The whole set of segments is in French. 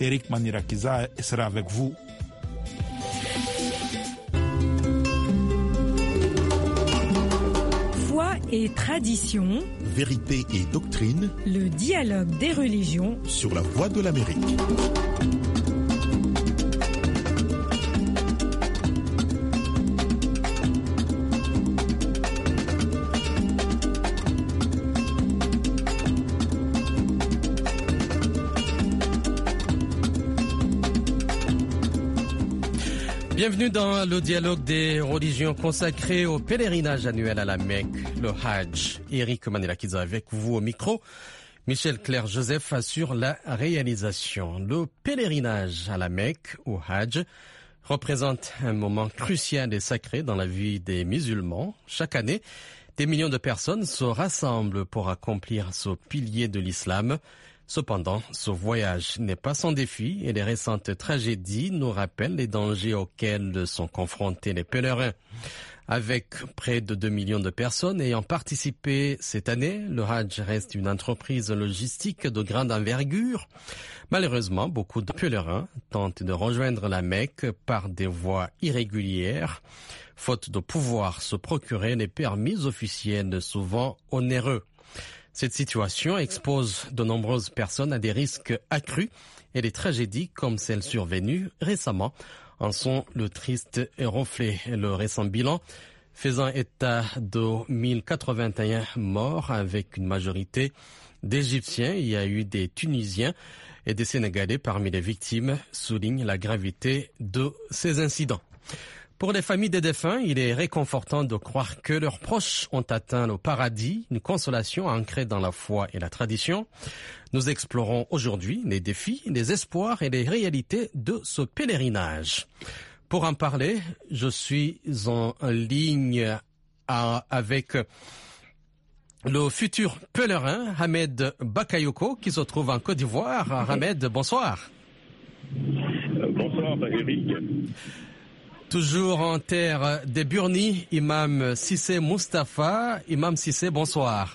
Eric Manirakiza sera avec vous. Foi et tradition, vérité et doctrine, le dialogue des religions sur la Voix de l'Amérique. Bienvenue dans le dialogue des religions consacré au pèlerinage annuel à la Mecque, le Hajj. Eric Manirakiza avec vous au micro. Michel Claire-Joseph assure la réalisation. Le pèlerinage à la Mecque, au Hajj, représente un moment crucial et sacré dans la vie des musulmans. Chaque année, des millions de personnes se rassemblent pour accomplir ce pilier de l'islam. Cependant, ce voyage n'est pas sans défi et les récentes tragédies nous rappellent les dangers auxquels sont confrontés les pèlerins. Avec près de 2 millions de personnes ayant participé cette année, le Hajj reste une entreprise logistique de grande envergure. Malheureusement, beaucoup de pèlerins tentent de rejoindre la Mecque par des voies irrégulières, faute de pouvoir se procurer les permis officiels souvent onéreux. Cette situation expose de nombreuses personnes à des risques accrus et des tragédies comme celle survenue récemment en sont le triste reflet. Le récent bilan faisant état de 1081 morts avec une majorité d'Égyptiens. Il y a eu des Tunisiens et des Sénégalais parmi les victimes, souligne la gravité de ces incidents. Pour les familles des défunts, il est réconfortant de croire que leurs proches ont atteint le paradis, une consolation ancrée dans la foi et la tradition. Nous explorons aujourd'hui les défis, les espoirs et les réalités de ce pèlerinage. Pour en parler, je suis en ligne avec le futur pèlerin Ahmed Bakayoko qui se trouve en Côte d'Ivoire. Ahmed, bonsoir. Bonsoir Eric. Toujours en terre des Burni, Imam Cissé Mustafa. Imam Cissé, bonsoir.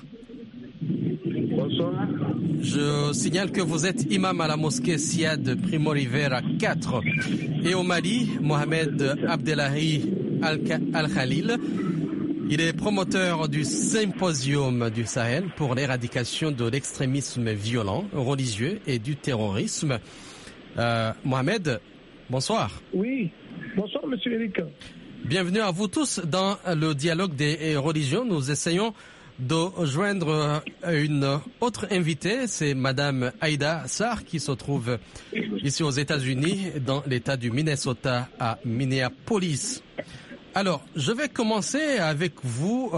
Bonsoir. Je signale que vous êtes imam à la mosquée Siad Primo Rivera 4. Et au Mali, Mohamed Abdellahi Al-Khalil. Il est promoteur du Symposium du Sahel pour l'éradication de l'extrémisme violent, religieux et du terrorisme. Mohamed, bonsoir. Oui. Bonsoir, monsieur Eric. Bienvenue à vous tous dans le dialogue des religions. Nous essayons de joindre une autre invitée, c'est madame Aïda Sarr qui se trouve ici aux États-Unis, dans l'État du Minnesota à Minneapolis. Alors, je vais commencer avec vous,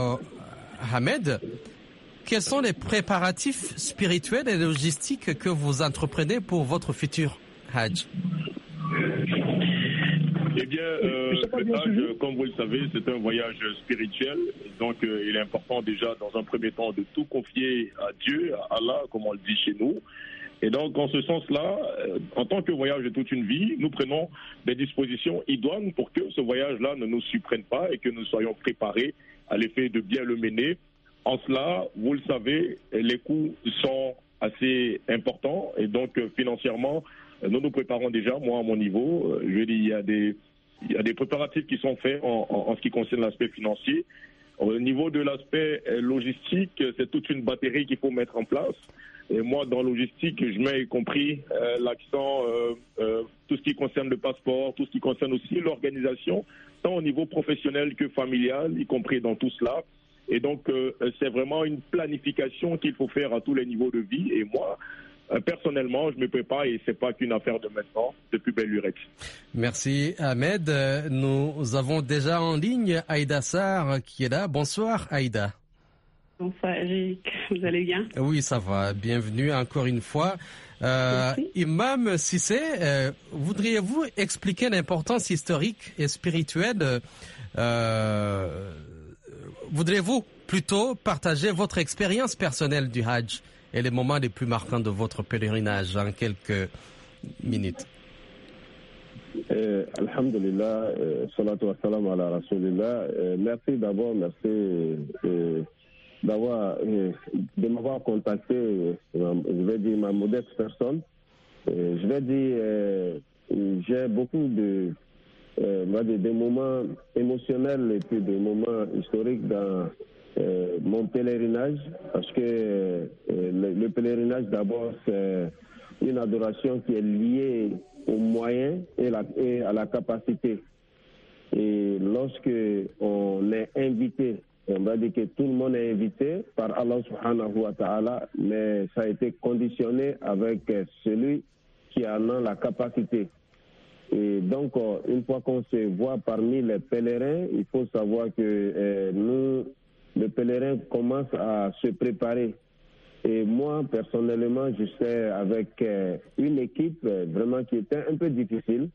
Ahmed. Quels sont les préparatifs spirituels et logistiques que vous entreprenez pour votre futur Hajj? Eh bien, le Hajj, comme vous le savez, c'est un voyage spirituel. Donc, il est important déjà, dans un premier temps, de tout confier à Dieu, à Allah, comme on le dit chez nous. Et donc, en ce sens-là, en tant que voyage de toute une vie, nous prenons des dispositions idoines pour que ce voyage-là ne nous surprenne pas et que nous soyons préparés à l'effet de bien le mener. En cela, vous le savez, les coûts sont assez importants et donc financièrement, nous nous préparons déjà, moi à mon niveau. Je dis, il y a des préparatifs qui sont faits en ce qui concerne l'aspect financier. Au niveau de l'aspect logistique, c'est toute une batterie qu'il faut mettre en place. Et moi, dans logistique, je mets y compris l'accent, tout ce qui concerne le passeport, tout ce qui concerne aussi l'organisation, tant au niveau professionnel que familial, y compris dans tout cela. Et donc, c'est vraiment une planification qu'il faut faire à tous les niveaux de vie. Et moi, personnellement, je me prépare et c'est pas qu'une affaire de maintenant, depuis belle lurette. Merci Ahmed. Nous avons déjà en ligne Aïda Sarr qui est là. Bonsoir Aïda. Bonsoir Eric, vous allez bien? Oui, ça va. Bienvenue encore une fois. Imam Cissé, voudriez-vous expliquer l'importance historique et spirituelle voudriez-vous plutôt partager votre expérience personnelle du Hajj et les moments les plus marquants de votre pèlerinage en quelques minutes? Alhamdulillah, salatu wa salam ala rasulillah. Merci d'abord, de m'avoir contacté, je vais dire ma modeste personne, je vais dire, j'ai beaucoup de moments émotionnels et puis de moments historiques dans mon pèlerinage, parce que le pèlerinage, d'abord, c'est une adoration qui est liée aux moyens et à la capacité. Et lorsque on est invité, on va dire que tout le monde est invité par Allah subhanahu wa ta'ala, mais ça a été conditionné avec celui qui en a la capacité. Et donc, une fois qu'on se voit parmi les pèlerins, il faut savoir que nous, les pèlerins, commencent à se préparer. Et moi, personnellement, je suis avec une équipe vraiment qui était un peu difficile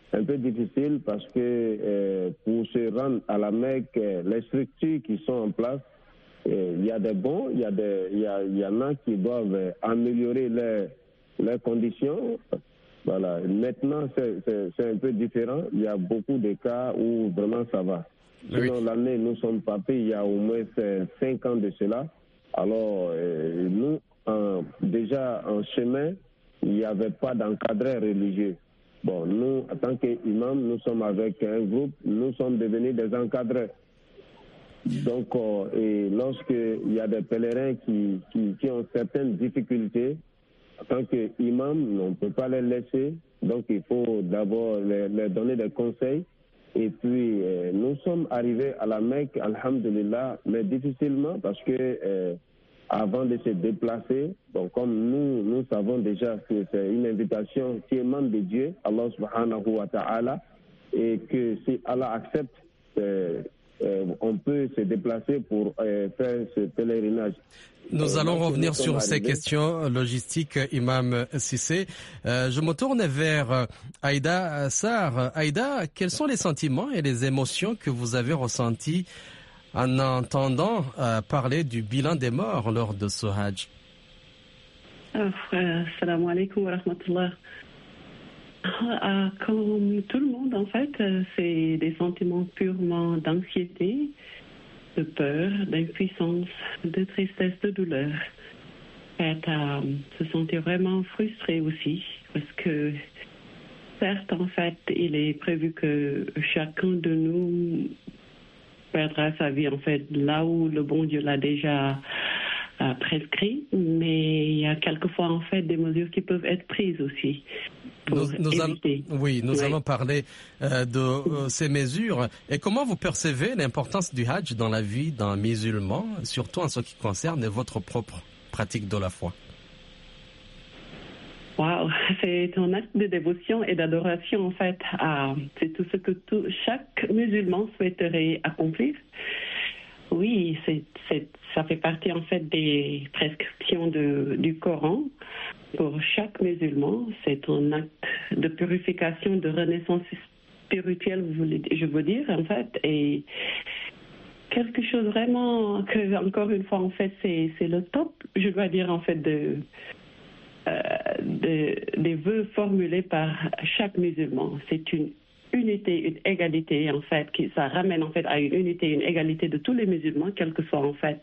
parce que pour se rendre à la Mecque, les structures qui sont en place, il y a des bons, il y en a qui doivent améliorer leurs conditions. Voilà. Maintenant, c'est un peu différent. Il y a beaucoup de cas où vraiment ça va. Sinon, l'année, nous sommes partis il y a au moins 5 ans de cela. Alors, nous, déjà en chemin, il n'y avait pas d'encadreur religieux. Bon, nous, en tant qu'imam, nous sommes avec un groupe, nous sommes devenus des encadreurs. Donc, et lorsqu'il y a des pèlerins qui ont certaines difficultés, en tant qu'imam, on ne peut pas les laisser. Donc, il faut d'abord les donner des conseils. Et puis, nous sommes arrivés à la Mecque, alhamdulillah, mais difficilement parce que avant de se déplacer, bon, comme nous savons déjà que c'est une invitation qui émane de Dieu, Allah subhanahu wa ta'ala, et que si Allah accepte, on peut se déplacer pour faire ce pèlerinage. Nous allons revenir sur ces questions logistiques, Imam Cissé. Je me tourne vers Aïda Sarr. Aïda, quels sont les sentiments et les émotions que vous avez ressentis en entendant parler du bilan des morts lors de ce Hajj? Salam alaikum wa rahmatullah. Comme tout le monde, en fait, c'est des sentiments purement d'anxiété, de peur, d'impuissance, de tristesse, de douleur. Se sentir vraiment frustré aussi, parce que certes, en fait, il est prévu que chacun de nous perdra sa vie, en fait, là où le bon Dieu l'a déjà prescrit, mais il y a quelquefois, en fait, des mesures qui peuvent être prises aussi. Nous allons parler de ces mesures. Et comment vous percevez l'importance du Hajj dans la vie d'un musulman, surtout en ce qui concerne votre propre pratique de la foi? Wow, c'est un acte de dévotion et d'adoration, en fait. C'est tout ce que chaque musulman souhaiterait accomplir. Oui, ça fait partie, en fait, des prescriptions du Coran. Pour chaque musulman, c'est un acte de purification, de renaissance spirituelle, je veux dire, en fait, et quelque chose vraiment que, encore une fois, en fait, c'est le top, je dois dire, en fait, des vœux formulés par chaque musulman. C'est une unité, une égalité, en fait, ça ramène, en fait, à une unité, une égalité de tous les musulmans, quel que soit, en fait,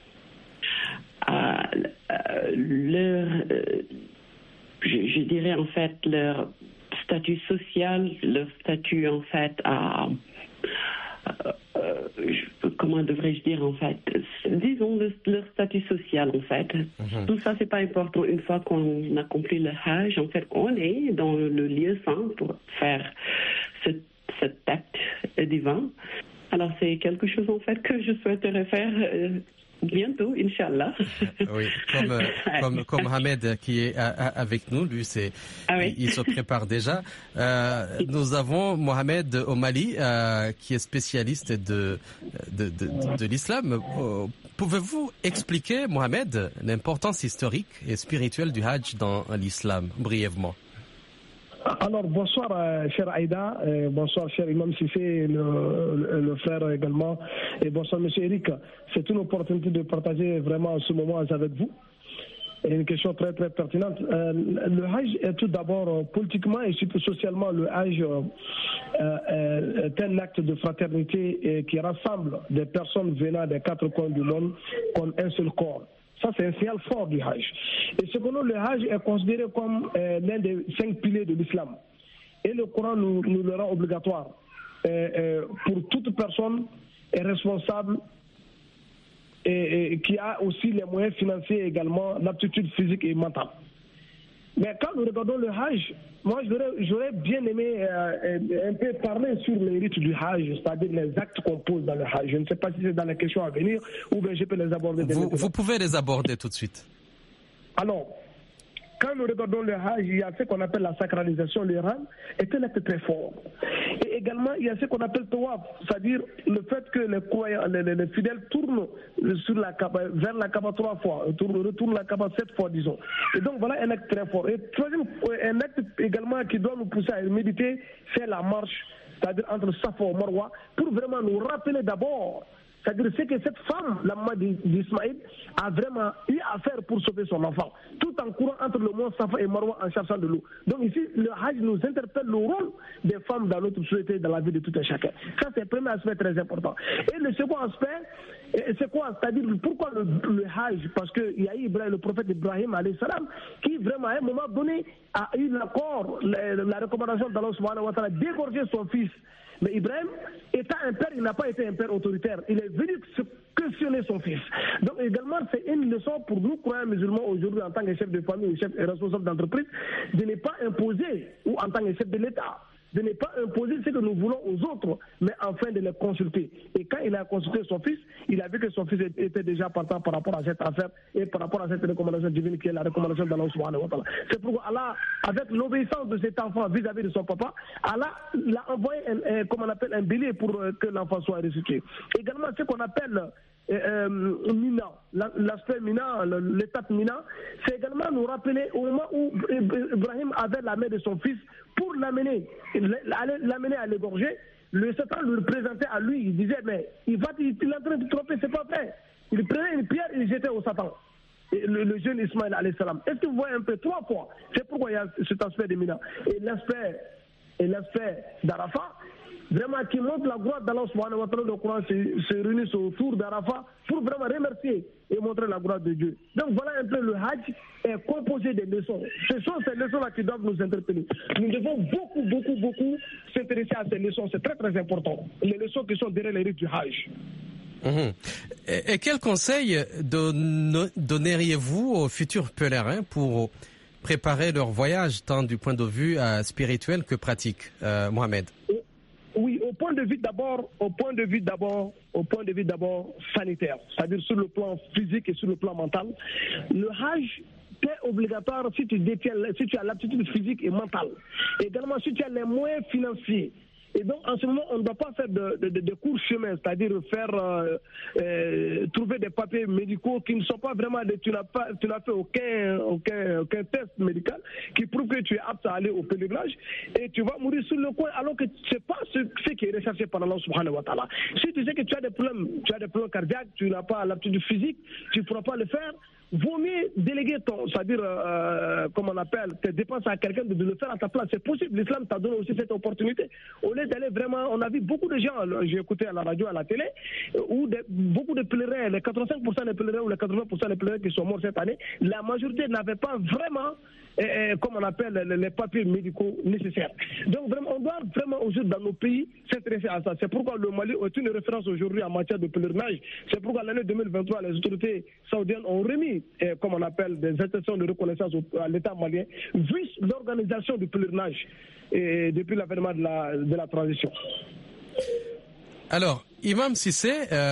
je dirais, en fait, leur statut social, leur statut, en fait, comment devrais-je dire, en fait, disons leur statut social, en fait. Tout ça, c'est pas important. Une fois qu'on accomplit le Hajj, en fait, on est dans le lieu saint pour faire cet acte divin. Alors, c'est quelque chose, en fait, que je souhaiterais faire bientôt, Inch'Allah. Oui, comme Hamed qui est avec nous, lui, il se prépare déjà. Nous avons Mohamed au Mali, qui est spécialiste de l'islam. Pouvez-vous expliquer, Mohamed, l'importance historique et spirituelle du Hajj dans l'islam, brièvement? Alors, bonsoir, cher Aïda, bonsoir, cher Imam Cissé, le frère également, et bonsoir, monsieur Eric. C'est une opportunité de partager vraiment ce moment avec vous. Et une question très, très pertinente. Le Hajj est tout d'abord, politiquement et surtout socialement, le Hajj est un acte de fraternité qui rassemble des personnes venant des 4 coins du monde comme un seul corps. Ça, c'est un signal fort du Hajj. Et cependant, le Hajj est considéré comme l'un des 5 piliers de l'islam. Et le Coran nous le rend obligatoire pour toute personne responsable et qui a aussi les moyens financiers et également l'aptitude physique et mentale. Mais quand nous regardons le Hajj, moi j'aurais bien aimé un peu parler sur les rites du Hajj, c'est-à-dire les actes qu'on pose dans le Hajj. Je ne sais pas si c'est dans les questions à venir ou bien je peux les aborder. Vous pouvez les aborder tout de suite. Alors, quand nous regardons le Hajj, il y a ce qu'on appelle la sacralisation, le Ram est un acte très fort. Et également, il y a ce qu'on appelle Tawaf, c'est-à-dire le fait que les fidèles tournent vers la Kaaba 3 fois, retournent la Kaaba 7 fois, disons. Et donc voilà un acte très fort. Et troisième, un acte également qui doit nous pousser à méditer, c'est la marche, c'est-à-dire entre Safa et Marwa, pour vraiment nous rappeler d'abord. C'est-à-dire ce que cette femme, la maman d'Ismaïl, a vraiment eu à faire pour sauver son enfant, tout en courant entre le mont Safa et Marwa en cherchant de l'eau. Donc ici, le Hajj nous interpelle le rôle des femmes dans notre société, dans la vie de tout un chacun. Ça, c'est le premier aspect très important. Et le second aspect, c'est quoi? C'est-à-dire pourquoi le Hajj? Parce qu'il y a eu le prophète Ibrahim, qui vraiment à un moment donné a eu l'accord, la recommandation d'Allah subhanahu wa ta'ala d'égorger son fils. Mais Ibrahim, étant un père, il n'a pas été un père autoritaire. Il est venu se questionner son fils. Donc également, c'est une leçon pour nous, croyants musulmans, aujourd'hui, en tant que chef de famille ou chef responsable d'entreprise, de ne pas imposer, ou en tant que chef de l'État, de ne pas imposer ce que nous voulons aux autres, mais enfin de les consulter. Et quand il a consulté son fils, il a vu que son fils était déjà partant par rapport à cette affaire et par rapport à cette recommandation divine qui est la recommandation d'Allah subhanahu wa ta'ala. C'est pourquoi Allah, avec l'obéissance de cet enfant vis-à-vis de son papa, Allah l'a envoyé un bélier pour que l'enfant soit ressuscité. Également, ce qu'on appelle Mina, l'aspect Mina, l'étape Mina, c'est également nous rappeler au moment où Ibrahim avait la main de son fils pour l'amener à l'égorger. Le Satan le présentait à lui, il disait mais il est en train de tromper, c'est pas vrai. Il prenait une pierre et il jetait au Satan. Et le jeune Ismaël alayhi salam. Est-ce que vous voyez un peu 3 fois? C'est pourquoi il y a cet aspect de Mina. Et l'aspect d'Arafat, vraiment qui montre la gloire d'Allah subhanahu wa ta'ala. Le Coran se réunit autour d'Arafat pour vraiment remercier et montrer la gloire de Dieu. Donc voilà un peu le Hajj est composé des leçons. Ce sont ces leçons-là qui doivent nous interpeller. Nous devons beaucoup s'intéresser à ces leçons. C'est très très important. Les leçons qui sont derrière les rites du Hajj. Et quel conseil donneriez-vous aux futurs pèlerins pour préparer leur voyage tant du point de vue spirituel que pratique, Mohamed? Oui, au point de vue d'abord sanitaire, c'est-à-dire sur le plan physique et sur le plan mental. Le Hajj est obligatoire si tu as l'aptitude physique et mentale. Également si tu as les moyens financiers. Et donc, en ce moment, on ne doit pas faire de courts chemins, c'est-à-dire trouver des papiers médicaux qui ne sont pas vraiment... Tu n'as fait aucun test médical qui prouve que tu es apte à aller au pèlerinage et tu vas mourir sur le coin alors que ce n'est pas ce qui est recherché par Allah subhanahu wa ta'ala. Si tu sais que tu as des problèmes cardiaques, tu n'as pas l'aptitude physique, tu ne pourras pas le faire. Vaut mieux déléguer comme on appelle, tes dépenses à quelqu'un de le faire à ta place. C'est possible, l'islam t'a donné aussi cette opportunité. Au lieu d'aller vraiment, on a vu beaucoup de gens, j'ai écouté à la radio, à la télé, où beaucoup de pèlerins, les 85% des pèlerins ou les 80% des pèlerins qui sont morts cette année, la majorité n'avait pas vraiment, comme on appelle, les papiers médicaux nécessaires. Donc vraiment, on doit vraiment aujourd'hui dans nos pays s'intéresser à ça. C'est pourquoi le Mali est une référence aujourd'hui en matière de pèlerinage. C'est pourquoi l'année 2023, les autorités saoudiennes ont remis, comme on appelle, des attestations de reconnaissance à l'État malien, vu l'organisation du pèlerinage depuis l'avènement de la transition. Alors, Imam Cissé,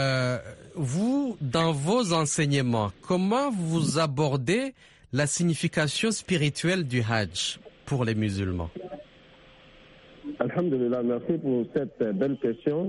vous, dans vos enseignements, comment vous abordez la signification spirituelle du Hajj pour les musulmans? Alhamdulillah, merci pour cette belle question.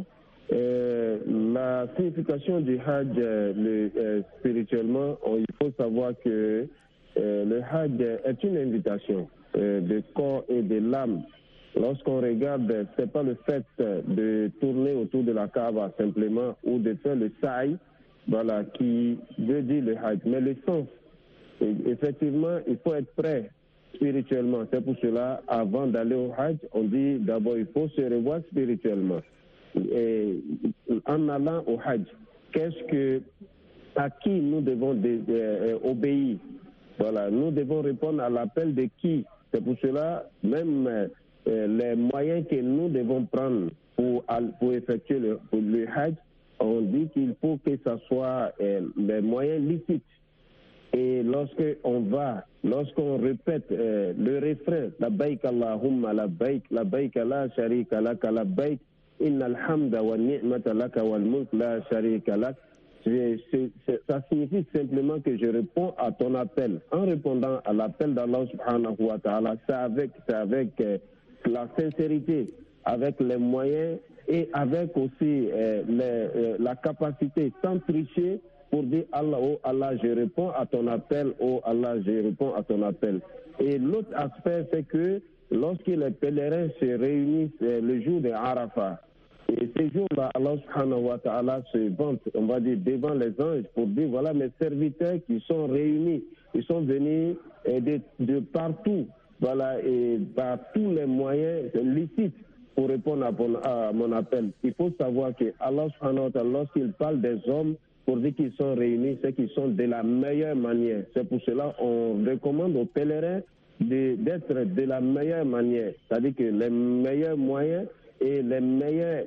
La signification du Hajj spirituellement, il faut savoir que le Hajj est une invitation de corps et de l'âme. Lorsqu'on regarde, ce n'est pas le fait de tourner autour de la Kaaba simplement ou de faire le sa'i, voilà, qui veut dire le Hajj, mais le sens. Effectivement, il faut être prêt spirituellement. C'est pour cela, avant d'aller au Hajj, on dit d'abord il faut se revoir spirituellement. Et en allant au Hajj, qu'est-ce que à qui nous devons obéir. Voilà, nous devons répondre à l'appel de qui. C'est pour cela, même les moyens que nous devons prendre pour effectuer le Hajj, on dit qu'il faut que ce soit les moyens licites. Et lorsqu'on répète le refrain, labbaik Allahumma labbaik, labbaik la sharika lak, labbaik innal hamda wa ni'mata laka wal mulk la sharika lak, ça signifie simplement que je réponds à ton appel. En répondant à l'appel d'Allah subhanahu wa ta'ala, c'est avec la sincérité, avec les moyens et avec aussi la capacité, sans tricher, pour dire Allah, oh Allah, je réponds à ton appel, oh Allah, je réponds à ton appel. Et l'autre aspect, c'est que lorsque les pèlerins se réunissent le jour de Arafat, et ces jours-là, Allah subhanahu wa ta'ala se vante, on va dire, devant les anges pour dire, voilà mes serviteurs qui sont réunis, ils sont venus de partout, voilà, et par tous les moyens licites pour répondre à mon appel. Il faut savoir que Allah subhanahu wa ta'ala, lorsqu'il parle des hommes, pour dire qu'ils sont réunis, c'est qu'ils sont de la meilleure manière. C'est pour cela qu'on recommande aux pèlerins d'être de la meilleure manière. C'est-à-dire que les meilleurs moyens et les meilleures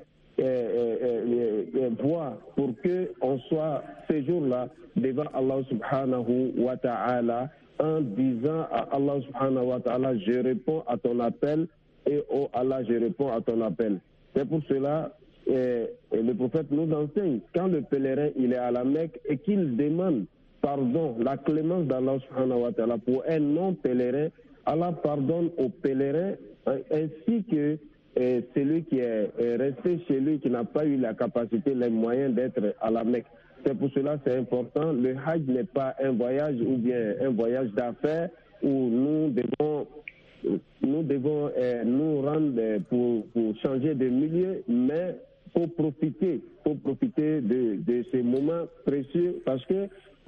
voies pour qu'on soit ces jours-là devant Allah subhanahu wa ta'ala en disant à Allah subhanahu wa ta'ala, je réponds à ton appel et oh Allah, je réponds à ton appel. C'est pour cela le prophète nous enseigne, quand le pèlerin il est à la Mecque et qu'il demande pardon, la clémence d'Allah subhanahu wa ta'ala pour un non-pèlerin, Allah pardonne au pèlerin ainsi que celui qui est resté chez lui, qui n'a pas eu la capacité, les moyens d'être à la Mecque. C'est pour cela que c'est important. Le Hajj n'est pas un voyage ou bien un voyage d'affaires où nous devons nous rendre pour changer de milieu, mais pour profiter de ces moments précieux, parce que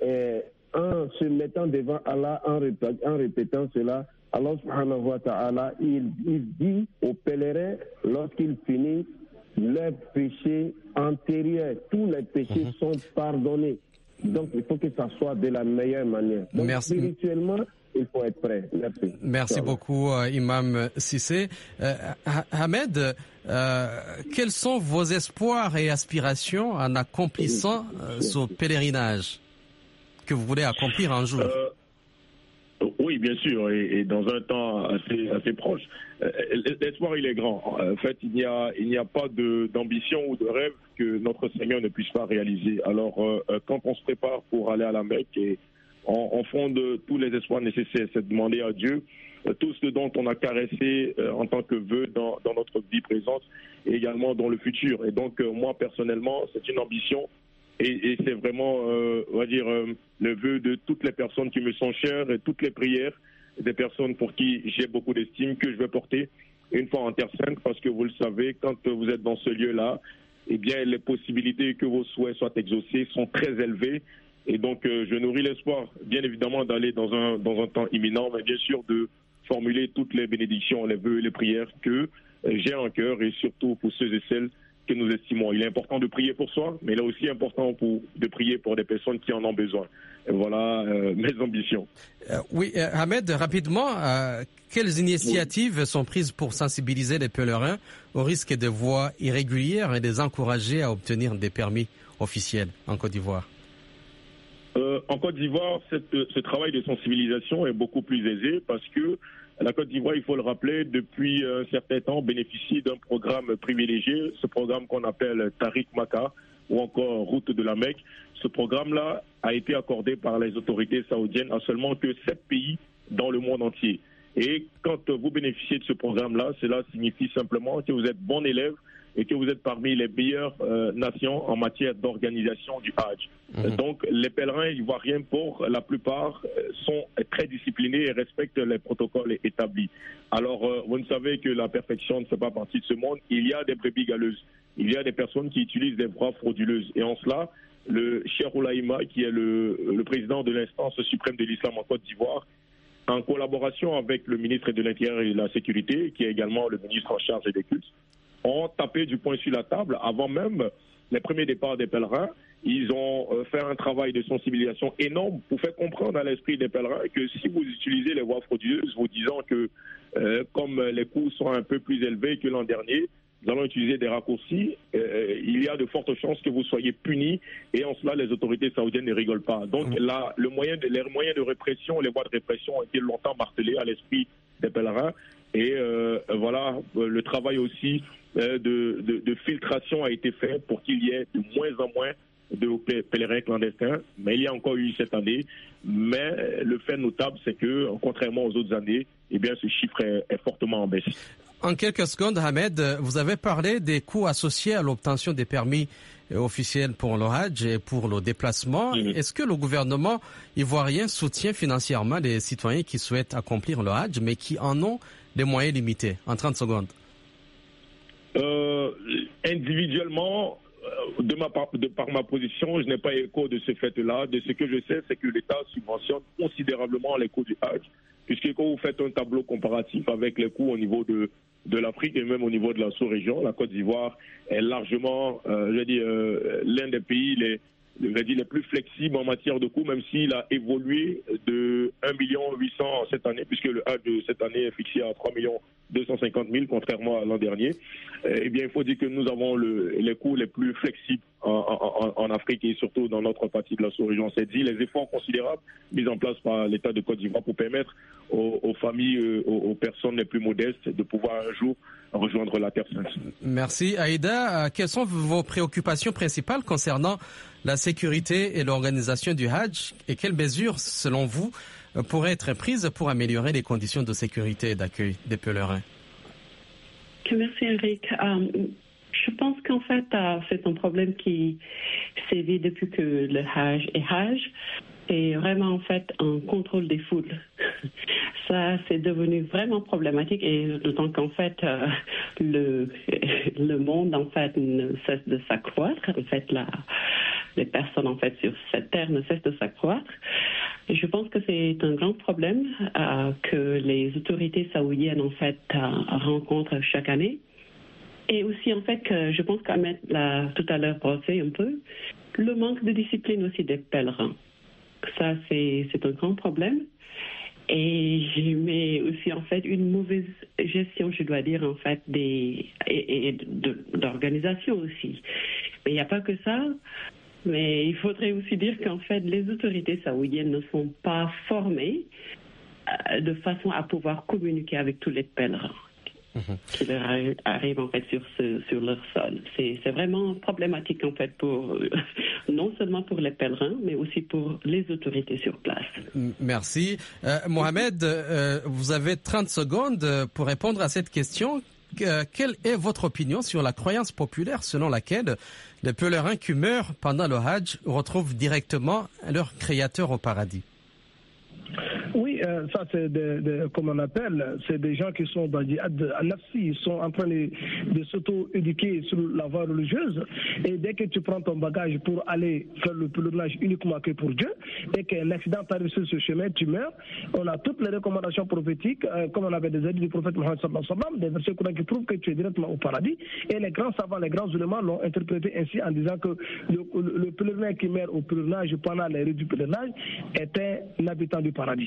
en se mettant devant Allah, en répétant cela, Allah subhanahu wa ta'ala, il dit aux pèlerins, lorsqu'ils finissent, leurs péchés antérieurs, tous les péchés sont pardonnés. Donc il faut que ça soit de la meilleure manière. Donc, merci. Spirituellement, il faut être prêt. Merci. Merci beaucoup, Imam Cissé. Ahmed, quels sont vos espoirs et aspirations en accomplissant ce pèlerinage que vous voulez accomplir un jour? Oui, bien sûr, et dans un temps assez proche. L'espoir, il est grand. En fait, il n'y a pas d'ambition ou de rêve que notre Seigneur ne puisse pas réaliser. Alors, quand on se prépare pour aller à la Mecque, et on fonde tous les espoirs nécessaires, c'est de demander à Dieu tout ce dont on a caressé en tant que vœu dans notre vie présente et également dans le futur. Et donc, moi, personnellement, c'est une ambition. Et c'est vraiment, on va dire, le vœu de toutes les personnes qui me sont chères et toutes les prières des personnes pour qui j'ai beaucoup d'estime que je vais porter une fois en Terre Sainte, parce que vous le savez, quand vous êtes dans ce lieu-là, eh bien, les possibilités que vos souhaits soient exaucés sont très élevées. Et donc, je nourris l'espoir, bien évidemment, d'aller dans un temps imminent, mais bien sûr de formuler toutes les bénédictions, les vœux et les prières que j'ai en cœur, et surtout pour ceux et celles que nous estimons. Il est important de prier pour soi, mais il est aussi important de prier pour des personnes qui en ont besoin. Et voilà mes ambitions. Oui, Ahmed, rapidement, quelles initiatives sont prises pour sensibiliser les pèlerins au risque de voies irrégulières et les encourager à obtenir des permis officiels en Côte d'Ivoire? En Côte d'Ivoire, ce travail de sensibilisation est beaucoup plus aisé parce que la Côte d'Ivoire, il faut le rappeler, depuis un certain temps, bénéficie d'un programme privilégié, ce programme qu'on appelle Tariq Maka ou encore Route de la Mecque. Ce programme-là a été accordé par les autorités saoudiennes à seulement que 7 pays dans le monde entier. Et quand vous bénéficiez de ce programme-là, cela signifie simplement que vous êtes bon élève et que vous êtes parmi les meilleures nations en matière d'organisation du Hajj. Donc les pèlerins ivoiriens, pour la plupart, sont très disciplinés et respectent les protocoles établis. Alors vous ne savez que la perfection ne fait pas partie de ce monde. Il y a des brebis galeuses, il y a des personnes qui utilisent des voies frauduleuses. Et en cela, le Cheikh Oulaïma, qui est le président de l'instance suprême de l'islam en Côte d'Ivoire, en collaboration avec le ministre de l'Intérieur et de la Sécurité, qui est également le ministre en charge des cultes, ont tapé du poing sur la table avant même les premiers départs des pèlerins ils ont fait un travail de sensibilisation énorme pour faire comprendre à l'esprit des pèlerins que si vous utilisez les voies frauduleuses, vous disant que comme les coûts sont un peu plus élevés que l'an dernier, nous allons utiliser des raccourcis, il y a de fortes chances que vous soyez punis, et en cela, les autorités saoudiennes ne rigolent pas. Donc là, les moyens de répression, les voies de répression ont été longtemps martelés à l'esprit des pèlerins, et voilà, le travail aussi de filtration a été fait pour qu'il y ait de moins en moins de pèlerins clandestins, mais il y a encore eu cette année. Mais le fait notable, c'est que, contrairement aux autres années, eh bien, ce chiffre est fortement en baisse. En quelques secondes, Ahmed, vous avez parlé des coûts associés à l'obtention des permis officiels pour le Hajj et pour le déplacement. Est-ce que le gouvernement ivoirien soutient financièrement les citoyens qui souhaitent accomplir le Hajj, mais qui en ont des moyens limités? En 30 secondes. Individuellement, par ma position, je n'ai pas écho de ce fait-là. De ce que je sais, c'est que l'État subventionne considérablement les coûts du Hajj, puisque quand vous faites un tableau comparatif avec les coûts au niveau de l'Afrique et même au niveau de la sous-région, la Côte d'Ivoire est largement, l'un des pays les plus flexibles en matière de coûts, même s'il a évolué de 1,8 million cette année, puisque le Hajj de cette année est fixé à 3,250 000, contrairement à l'an dernier. Eh bien, il faut dire que nous avons les coûts les plus flexibles en Afrique et surtout dans notre partie de la sous-région. C'est dit, les efforts considérables mis en place par l'État de Côte d'Ivoire pour permettre aux familles, aux personnes les plus modestes de pouvoir un jour rejoindre la Terre Sainte. Merci. Aïda, quelles sont vos préoccupations principales concernant la sécurité et l'organisation du Hajj, et quelles mesures, selon vous, pourraient être prises pour améliorer les conditions de sécurité et d'accueil des pèlerins? Merci, Eric. Je pense qu'en fait, c'est un problème qui sévit depuis que le Hajj est Hajj. C'est vraiment en fait un contrôle des foules. Ça, c'est devenu vraiment problématique, et d'autant qu'en fait, le monde en fait ne cesse de s'accroître. En fait, les personnes en fait sur cette terre ne cessent de s'accroître. Et je pense que c'est un grand problème que les autorités saoudiennes en fait rencontrent chaque année. Et aussi, en fait, que je pense qu'Ahmed l'a tout à l'heure brossé un peu, le manque de discipline aussi des pèlerins. Ça, c'est un grand problème. Et mais aussi, en fait, une mauvaise gestion, je dois dire, en fait, d'organisation aussi. Mais il n'y a pas que ça. Mais il faudrait aussi dire qu'en fait, les autorités saoudiennes ne sont pas formées de façon à pouvoir communiquer avec tous les pèlerins qui leur arrivent en fait sur leur sol. C'est vraiment problématique en fait non seulement pour les pèlerins, mais aussi pour les autorités sur place. Merci. Mohamed, vous avez 30 secondes pour répondre à cette question. Quelle est votre opinion sur la croyance populaire selon laquelle les pèlerins qui meurent pendant le Hajj retrouvent directement leur créateur au paradis? Oui, ça c'est comme on appelle, c'est des gens qui sont dans ils sont en train de s'auto-éduquer sur la voie religieuse, et dès que tu prends ton bagage pour aller faire le pèlerinage uniquement que pour Dieu, dès qu'un accident t'arrive sur ce chemin, tu meurs. On a toutes les recommandations prophétiques, comme on avait des hadiths du prophète Mohammed sallallahu alayhi wa sallam, des versets courants qui prouvent que tu es directement au paradis, et les grands savants, les grands ulémas l'ont interprété ainsi en disant que le pèlerin qui meurt au pèlerinage pendant les rites du pèlerinage est un habitant du paradis.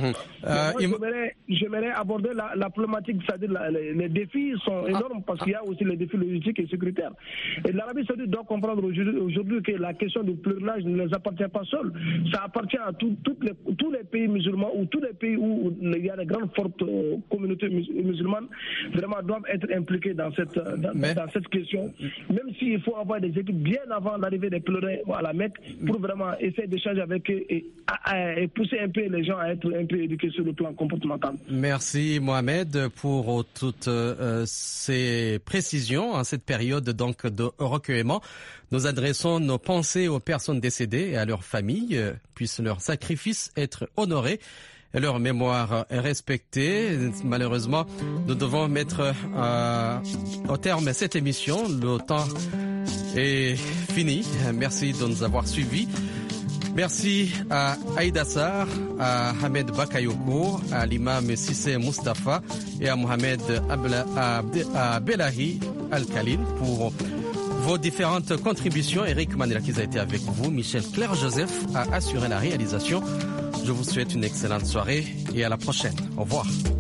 J'aimerais aborder la problématique, c'est-à-dire les défis sont énormes, parce qu'il y a aussi les défis logistiques et sécuritaires. Et l'Arabie saoudite doit comprendre aujourd'hui que la question du pèlerinage ne les appartient pas seuls. Ça appartient à tous les pays musulmans, ou tous les pays où il y a de grandes fortes communautés musulmanes, vraiment doivent être impliqués dans cette question. Même s'il faut avoir des équipes bien avant l'arrivée des pèlerins à la Mecque, pour vraiment essayer d'échanger avec eux et pousser un peu les gens à être un peu éduqués sur le plan comportemental. Merci Mohamed pour toutes ces précisions en cette période donc de recueillement. Nous adressons nos pensées aux personnes décédées et à leurs familles, puissent leur sacrifice être honoré et leur mémoire respectée. Malheureusement, nous devons mettre au terme cette émission. Le temps est fini. Merci de nous avoir suivis. Merci à Aïda Sarr, à Ahmed Bakayoko, à l'imam Sissé Mustafa et à Mohamed Belahi Al-Khalil pour vos différentes contributions. Eric Manilakiza a été avec vous. Michel Claire-Joseph a assuré la réalisation. Je vous souhaite une excellente soirée et à la prochaine. Au revoir.